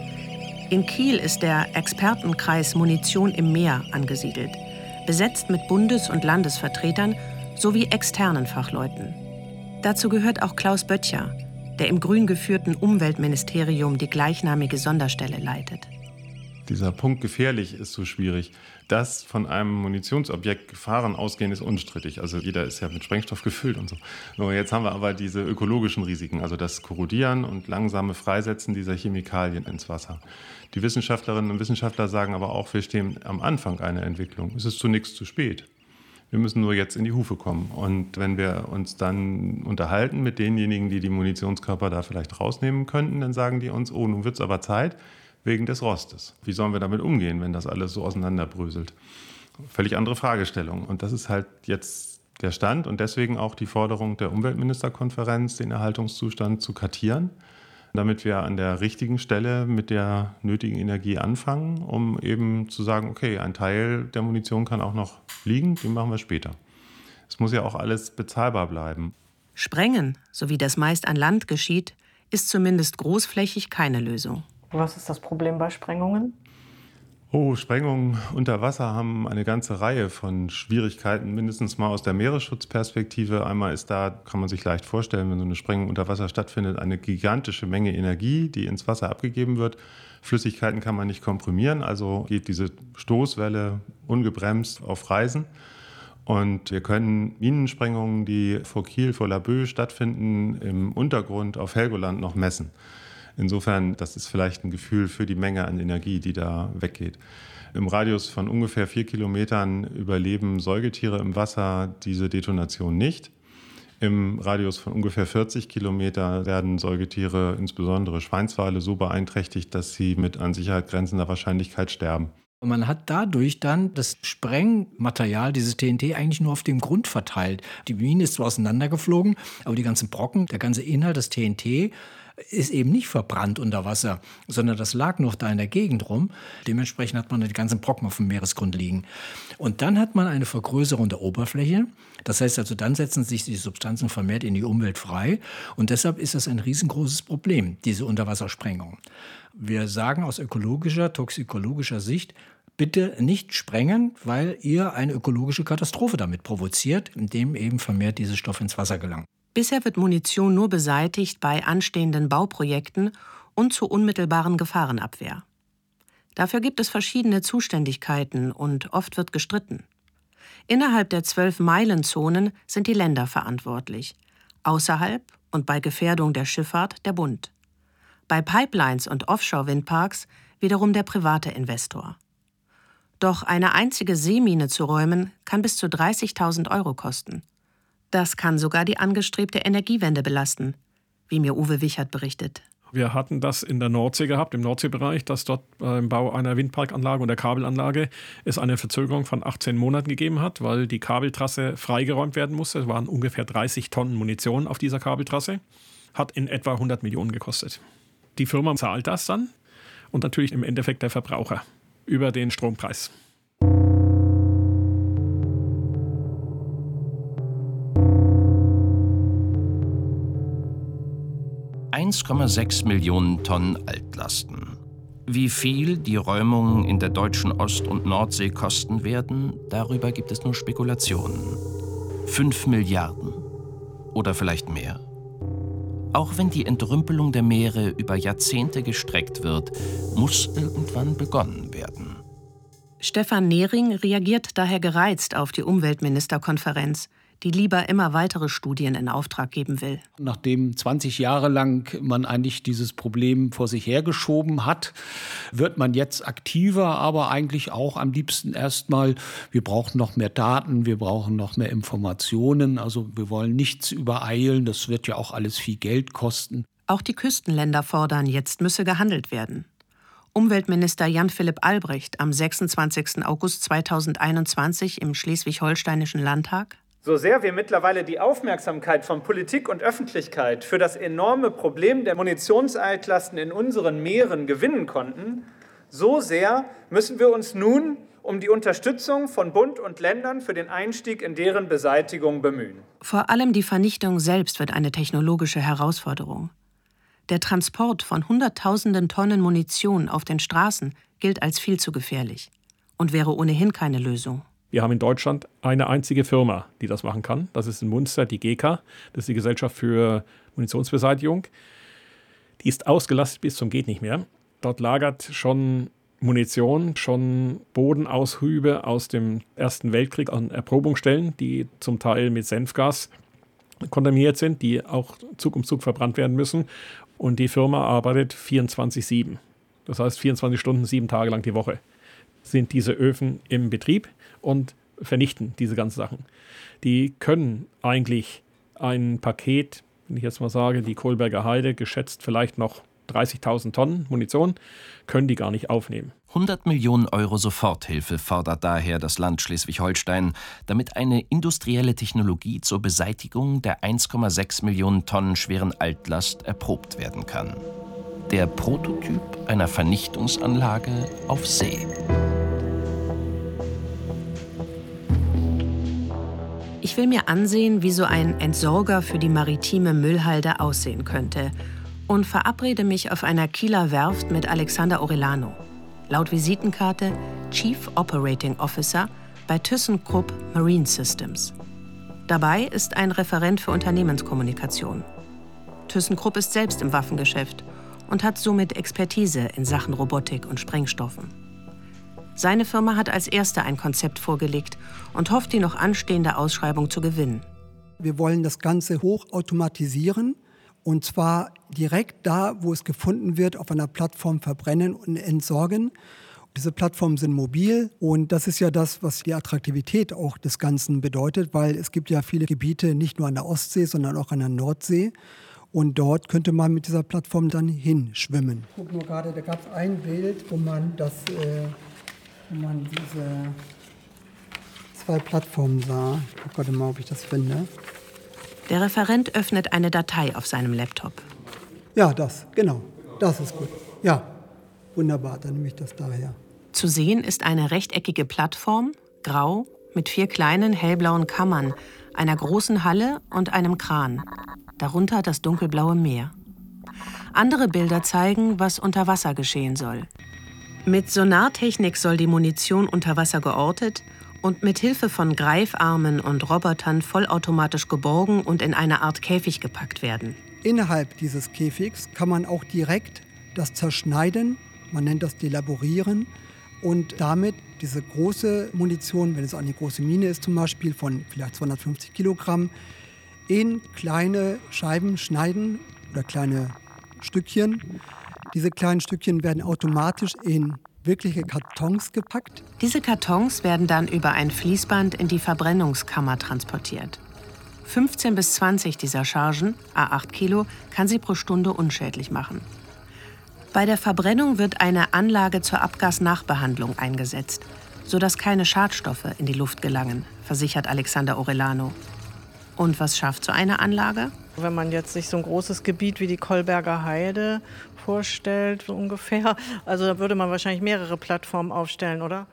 In Kiel ist der Expertenkreis Munition im Meer angesiedelt, besetzt mit Bundes- und Landesvertretern sowie externen Fachleuten. Dazu gehört auch Klaus Böttcher, der im grün geführten Umweltministerium die gleichnamige Sonderstelle leitet. Dieser Punkt gefährlich ist so schwierig. Dass von einem Munitionsobjekt Gefahren ausgehen, ist unstrittig. Also jeder ist ja mit Sprengstoff gefüllt und so. Nur jetzt haben wir aber diese ökologischen Risiken, also das Korrodieren und langsame Freisetzen dieser Chemikalien ins Wasser. Die Wissenschaftlerinnen und Wissenschaftler sagen aber auch, wir stehen am Anfang einer Entwicklung. Es ist zunächst zu spät. Wir müssen nur jetzt in die Hufe kommen. Und wenn wir uns dann unterhalten mit denjenigen, die die Munitionskörper da vielleicht rausnehmen könnten, dann sagen die uns, oh, nun wird es aber Zeit, wegen des Rostes. Wie sollen wir damit umgehen, wenn das alles so auseinanderbröselt? Völlig andere Fragestellung. Und das ist halt jetzt der Stand und deswegen auch die Forderung der Umweltministerkonferenz, den Erhaltungszustand zu kartieren, damit wir an der richtigen Stelle mit der nötigen Energie anfangen, um eben zu sagen, okay, ein Teil der Munition kann auch noch liegen, den machen wir später. Es muss ja auch alles bezahlbar bleiben. Sprengen, so wie das meist an Land geschieht, ist zumindest großflächig keine Lösung. Was ist das Problem bei Sprengungen? Oh, Sprengungen unter Wasser haben eine ganze Reihe von Schwierigkeiten, mindestens mal aus der Meeresschutzperspektive. Einmal ist da, kann man sich leicht vorstellen, wenn so eine Sprengung unter Wasser stattfindet, eine gigantische Menge Energie, die ins Wasser abgegeben wird. Flüssigkeiten kann man nicht komprimieren, also geht diese Stoßwelle ungebremst auf Reisen. Und wir können Minensprengungen, die vor Kiel, vor Laboe stattfinden, im Untergrund auf Helgoland noch messen. Insofern, das ist vielleicht ein Gefühl für die Menge an Energie, die da weggeht. Im Radius von ungefähr vier Kilometern überleben Säugetiere im Wasser diese Detonation nicht. Im Radius von ungefähr vierzig Kilometer werden Säugetiere, insbesondere Schweinswale, so beeinträchtigt, dass sie mit an Sicherheit grenzender Wahrscheinlichkeit sterben. Und man hat dadurch dann das Sprengmaterial, dieses T N T, eigentlich nur auf dem Grund verteilt. Die Mine ist zwar auseinandergeflogen, aber die ganzen Brocken, der ganze Inhalt des T N T ist eben nicht verbrannt unter Wasser, sondern das lag noch da in der Gegend rum. Dementsprechend hat man die ganzen Brocken auf dem Meeresgrund liegen. Und dann hat man eine Vergrößerung der Oberfläche. Das heißt also, dann setzen sich die Substanzen vermehrt in die Umwelt frei. Und deshalb ist das ein riesengroßes Problem, diese Unterwassersprengung. Wir sagen aus ökologischer, toxikologischer Sicht, bitte nicht sprengen, weil ihr eine ökologische Katastrophe damit provoziert, indem eben vermehrt diese Stoffe ins Wasser gelangen. Bisher wird Munition nur beseitigt bei anstehenden Bauprojekten und zur unmittelbaren Gefahrenabwehr. Dafür gibt es verschiedene Zuständigkeiten und oft wird gestritten. Innerhalb der zwölf-Meilen-Zonen sind die Länder verantwortlich, außerhalb und bei Gefährdung der Schifffahrt der Bund. Bei Pipelines und Offshore-Windparks wiederum der private Investor. Doch eine einzige Seemine zu räumen, kann bis zu dreißigtausend Euro kosten. Das kann sogar die angestrebte Energiewende belasten, wie mir Uwe Wichert berichtet. Wir hatten das in der Nordsee gehabt, im Nordseebereich, dass dort beim Bau einer Windparkanlage und der Kabelanlage es eine Verzögerung von achtzehn Monaten gegeben hat, weil die Kabeltrasse freigeräumt werden musste. Es waren ungefähr dreißig Tonnen Munition auf dieser Kabeltrasse. Hat in etwa hundert Millionen gekostet. Die Firma zahlt das dann und natürlich im Endeffekt der Verbraucher über den Strompreis. eins Komma sechs Millionen Tonnen Altlasten. Wie viel die Räumungen in der deutschen Ost- und Nordsee kosten werden, darüber gibt es nur Spekulationen. Fünf Milliarden? Oder vielleicht mehr? Auch wenn die Entrümpelung der Meere über Jahrzehnte gestreckt wird, muss irgendwann begonnen werden. Stefan Nehring reagiert daher gereizt auf die Umweltministerkonferenz, die lieber immer weitere Studien in Auftrag geben will. Nachdem zwanzig Jahre lang man eigentlich dieses Problem vor sich hergeschoben hat, wird man jetzt aktiver, aber eigentlich auch am liebsten erstmal, wir brauchen noch mehr Daten, wir brauchen noch mehr Informationen, also wir wollen nichts übereilen, das wird ja auch alles viel Geld kosten. Auch die Küstenländer fordern, jetzt müsse gehandelt werden. Umweltminister Jan-Philipp Albrecht am sechsundzwanzigsten August zweitausendeinundzwanzig im Schleswig-Holsteinischen Landtag: So sehr wir mittlerweile die Aufmerksamkeit von Politik und Öffentlichkeit für das enorme Problem der Munitionsaltlasten in unseren Meeren gewinnen konnten, so sehr müssen wir uns nun um die Unterstützung von Bund und Ländern für den Einstieg in deren Beseitigung bemühen. Vor allem die Vernichtung selbst wird eine technologische Herausforderung. Der Transport von Hunderttausenden Tonnen Munition auf den Straßen gilt als viel zu gefährlich und wäre ohnehin keine Lösung. Wir haben in Deutschland eine einzige Firma, die das machen kann. Das ist in Munster die G E K, das ist die Gesellschaft für Munitionsbeseitigung. Die ist ausgelastet bis zum geht nicht mehr. Dort lagert schon Munition, schon Bodenaushübe aus dem Ersten Weltkrieg an Erprobungsstellen, die zum Teil mit Senfgas kontaminiert sind, die auch Zug um Zug verbrannt werden müssen. Und die Firma arbeitet vierundzwanzig sieben. Das heißt vierundzwanzig Stunden, sieben Tage lang die Woche sind diese Öfen im Betrieb und vernichten diese ganzen Sachen. Die können eigentlich ein Paket, wenn ich jetzt mal sage, die Kolberger Heide, geschätzt vielleicht noch dreißigtausend Tonnen Munition, können die gar nicht aufnehmen. hundert Millionen Euro Soforthilfe fordert daher das Land Schleswig-Holstein, damit eine industrielle Technologie zur Beseitigung der eins Komma sechs Millionen Tonnen schweren Altlast erprobt werden kann. Der Prototyp einer Vernichtungsanlage auf See. Ich will mir ansehen, wie so ein Entsorger für die maritime Müllhalde aussehen könnte und verabrede mich auf einer Kieler Werft mit Alexander Orellano, laut Visitenkarte Chief Operating Officer bei ThyssenKrupp Marine Systems. Dabei ist ein Referent für Unternehmenskommunikation. ThyssenKrupp ist selbst im Waffengeschäft und hat somit Expertise in Sachen Robotik und Sprengstoffen. Seine Firma hat als erste ein Konzept vorgelegt und hofft, die noch anstehende Ausschreibung zu gewinnen. Wir wollen das Ganze hochautomatisieren, und zwar direkt da, wo es gefunden wird, auf einer Plattform verbrennen und entsorgen. Diese Plattformen sind mobil und das ist ja das, was die Attraktivität auch des Ganzen bedeutet, weil es gibt ja viele Gebiete nicht nur an der Ostsee, sondern auch an der Nordsee. Und dort könnte man mit dieser Plattform dann hinschwimmen. Ich gucke nur gerade, da gab es ein Bild, wo man, das, äh, wo man diese zwei Plattformen sah. Ich gucke gerade mal, ob ich das finde. Der Referent öffnet eine Datei auf seinem Laptop. Ja, das, genau. Das ist gut. Ja, wunderbar, dann nehme ich das daher. Zu sehen ist eine rechteckige Plattform, grau, mit vier kleinen hellblauen Kammern, einer großen Halle und einem Kran. Darunter das dunkelblaue Meer. Andere Bilder zeigen, was unter Wasser geschehen soll. Mit Sonartechnik soll die Munition unter Wasser geortet und mit Hilfe von Greifarmen und Robotern vollautomatisch geborgen und in eine Art Käfig gepackt werden. Innerhalb dieses Käfigs kann man auch direkt das zerschneiden, man nennt das Delaborieren, und damit diese große Munition, wenn es eine große Mine ist zum Beispiel, von vielleicht zweihundertfünfzig Kilogramm, in kleine Scheiben schneiden oder kleine Stückchen. Diese kleinen Stückchen werden automatisch in wirkliche Kartons gepackt. Diese Kartons werden dann über ein Fließband in die Verbrennungskammer transportiert. fünfzehn bis zwanzig dieser Chargen, à acht Kilo, kann sie pro Stunde unschädlich machen. Bei der Verbrennung wird eine Anlage zur Abgasnachbehandlung eingesetzt, sodass keine Schadstoffe in die Luft gelangen, versichert Alexander Orellano. Und was schafft so eine Anlage? Wenn man jetzt sich so ein großes Gebiet wie die Kolberger Heide vorstellt, so ungefähr, also da würde man wahrscheinlich mehrere Plattformen aufstellen, oder?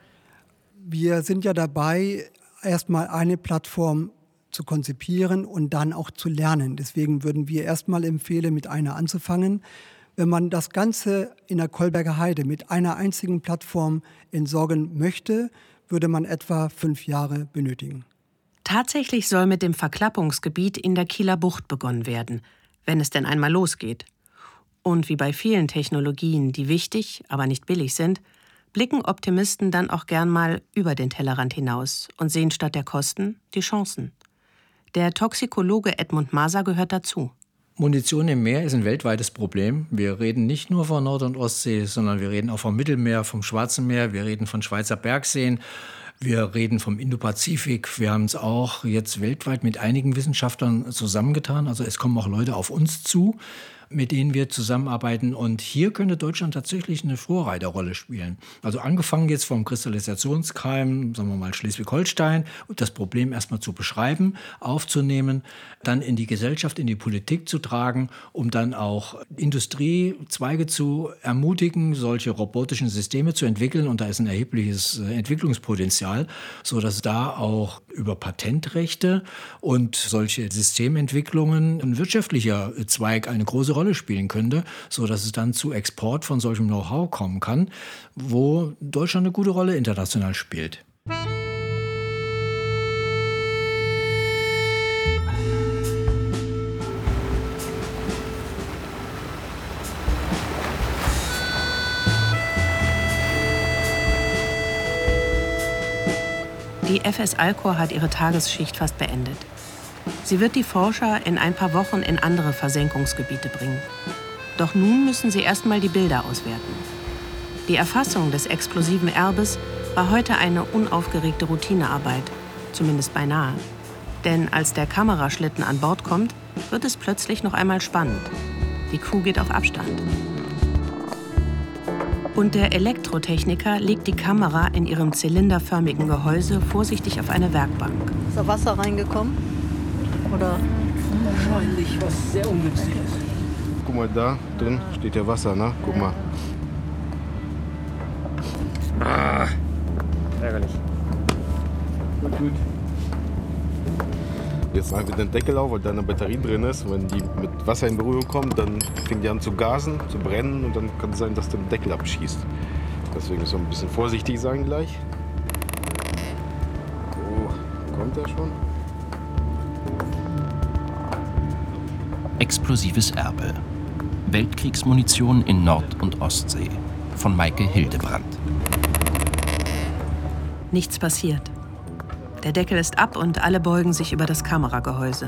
Wir sind ja dabei, erstmal eine Plattform zu konzipieren und dann auch zu lernen. Deswegen würden wir erstmal empfehlen, mit einer anzufangen. Wenn man das Ganze in der Kolberger Heide mit einer einzigen Plattform entsorgen möchte, würde man etwa fünf Jahre benötigen. Tatsächlich soll mit dem Verklappungsgebiet in der Kieler Bucht begonnen werden, wenn es denn einmal losgeht. Und wie bei vielen Technologien, die wichtig, aber nicht billig sind, blicken Optimisten dann auch gern mal über den Tellerrand hinaus und sehen statt der Kosten die Chancen. Der Toxikologe Edmund Maser gehört dazu. Munition im Meer ist ein weltweites Problem. Wir reden nicht nur von Nord- und Ostsee, sondern wir reden auch vom Mittelmeer, vom Schwarzen Meer, wir reden von Schweizer Bergseen. Wir reden vom Indopazifik. Wir haben es auch jetzt weltweit mit einigen Wissenschaftlern zusammengetan. Also es kommen auch Leute auf uns zu, mit denen wir zusammenarbeiten. Und hier könnte Deutschland tatsächlich eine Vorreiterrolle spielen. Also angefangen jetzt vom Kristallisationskeim, sagen wir mal Schleswig-Holstein, und das Problem erstmal zu beschreiben, aufzunehmen, dann in die Gesellschaft, in die Politik zu tragen, um dann auch Industriezweige zu ermutigen, solche robotischen Systeme zu entwickeln. Und da ist ein erhebliches Entwicklungspotenzial, sodass da auch über Patentrechte und solche Systementwicklungen ein wirtschaftlicher Zweig eine große Rolle spielen könnte, sodass es dann zu Export von solchem Know-how kommen kann, wo Deutschland eine gute Rolle international spielt. Die F S Alcor hat ihre Tagesschicht fast beendet. Sie wird die Forscher in ein paar Wochen in andere Versenkungsgebiete bringen. Doch nun müssen sie erst mal die Bilder auswerten. Die Erfassung des explosiven Erbes war heute eine unaufgeregte Routinearbeit, zumindest beinahe. Denn als der Kameraschlitten an Bord kommt, wird es plötzlich noch einmal spannend. Die Crew geht auf Abstand. Und der Elektrotechniker legt die Kamera in ihrem zylinderförmigen Gehäuse vorsichtig auf eine Werkbank. Ist da Wasser reingekommen? Oder? Wahrscheinlich was sehr Ungünstiges. Guck mal, da drin steht ja Wasser, ne? Guck mal. Ah, ärgerlich. Gut, gut. Jetzt machen wir den Deckel auf, weil da eine Batterie drin ist. Wenn die mit Wasser in Berührung kommt, dann fängt die an zu gasen, zu brennen und dann kann es sein, dass der Deckel abschießt. Deswegen müssen wir ein bisschen vorsichtig sein gleich. So, kommt er schon? Explosives Erbe. Weltkriegsmunition in Nord- und Ostsee. Von Maike Hildebrand. Nichts passiert. Der Deckel ist ab und alle beugen sich über das Kameragehäuse.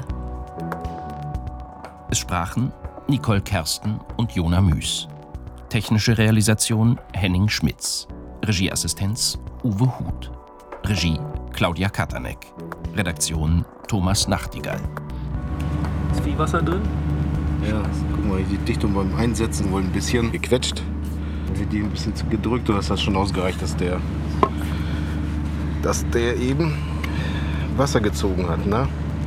Es sprachen Nicole Kersten und Jona Müß. Technische Realisation Henning Schmitz. Regieassistenz Uwe Huth. Regie Claudia Katanek. Redaktion Thomas Nachtigall. Ist viel Wasser drin? Ja, guck mal, die Dichtung beim Einsetzen wohl ein bisschen gequetscht. Dann wird die ein bisschen gedrückt und das hat schon ausgereicht, dass der, dass der eben Wasser gezogen hat, ne?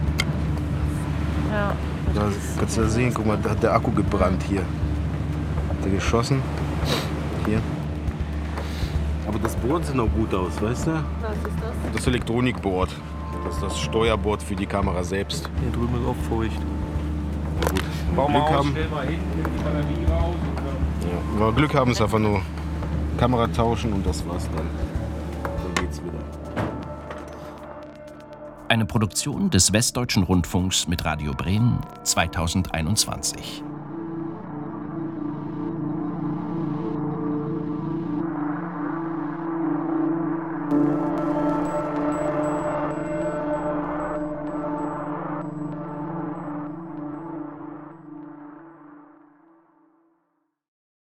Ja. Da kannst du da sehen, guck mal, da hat der Akku gebrannt hier. Hat er geschossen. Hier. Aber das Board sieht noch gut aus, weißt du? Was ist das? Das Elektronikboard. Das ist das Steuerboard für die Kamera selbst. Hier drüben ist auch feucht. Na gut. Wenn wir Glück haben, ja, wenn wir Glück haben, ist einfach nur Kamera tauschen und das war's dann. Dann geht's wieder. Eine Produktion des Westdeutschen Rundfunks mit Radio Bremen zweitausendeinundzwanzig.